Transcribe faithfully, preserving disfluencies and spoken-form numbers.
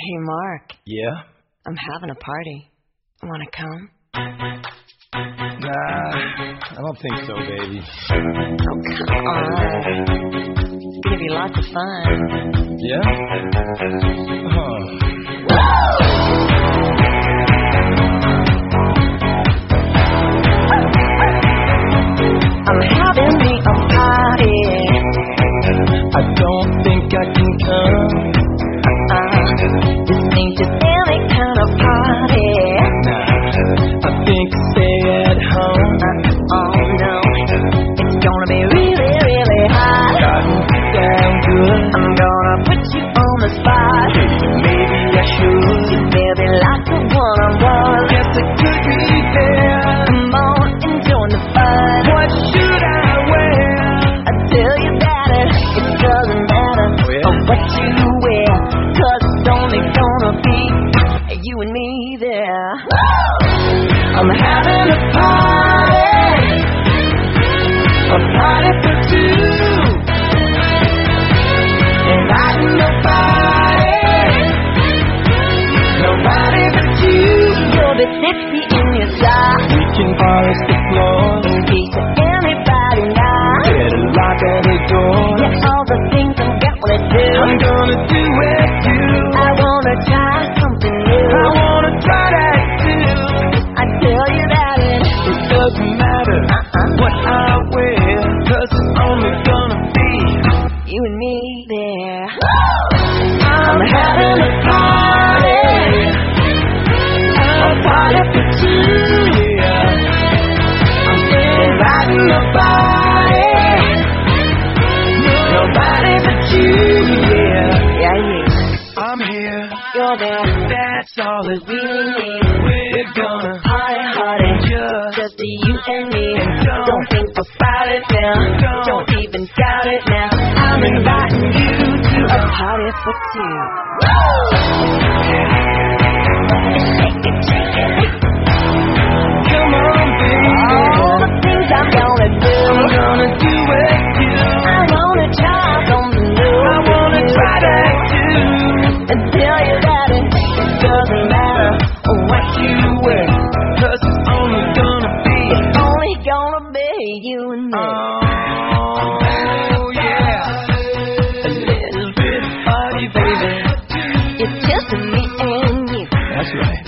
Hey, Mark. Yeah? I'm having a party. Wanna come? Nah, I don't think so, baby. Oh, come on. It's gonna be lots of fun. Yeah? Oh. I'm having me a party. I don't think I can come. Uh, this ain't just any kind of party. Nah, I think stay at home. Uh, oh no, it's gonna be really, really hot. Starting to sound good. I'm gonna put you on the spot. Maybe I should. There'll be lots of one-on-one. Guess it could be there. Come on and join the fun. What should I wear? I tell you that it, it doesn't matter Oh, yeah? what you wear, 'cause it's only gonna be you and me there. I'm having a party, a party for two, inviting nobody, nobody but you. You'll be tipsy in your socks, We can polish the floor, in case of anybody knocks. better lock all the doors. Yeah, all the things I'm gonna do. I'm gonna do it too. I wanna try something new. I wanna try that too. I tell you that it, It doesn't matter uh-uh, what I wear, 'cause it's only gonna be you and me there. I'm having a party, a party for two, yeah. I'm inviting nobody, nobody but you, yeah. Yeah, you. I'm here, You're there. that's all that we Really need. need. We're gonna Party, party. just, Just you and me. Don't- Don't think about it now. Don't- Don't even doubt it now. I'm inviting you to a party for two. Shake it, shake it. come on, baby. All the things I'm gonna do. I'm gonna do it too. I wanna try something new. I wanna try that too. And tell you that it, it doesn't matter what you wear. 'Cause it's only gonna be It's only gonna be you and me. oh yeah, a little bit of party, baby. It's just me and you. That's right.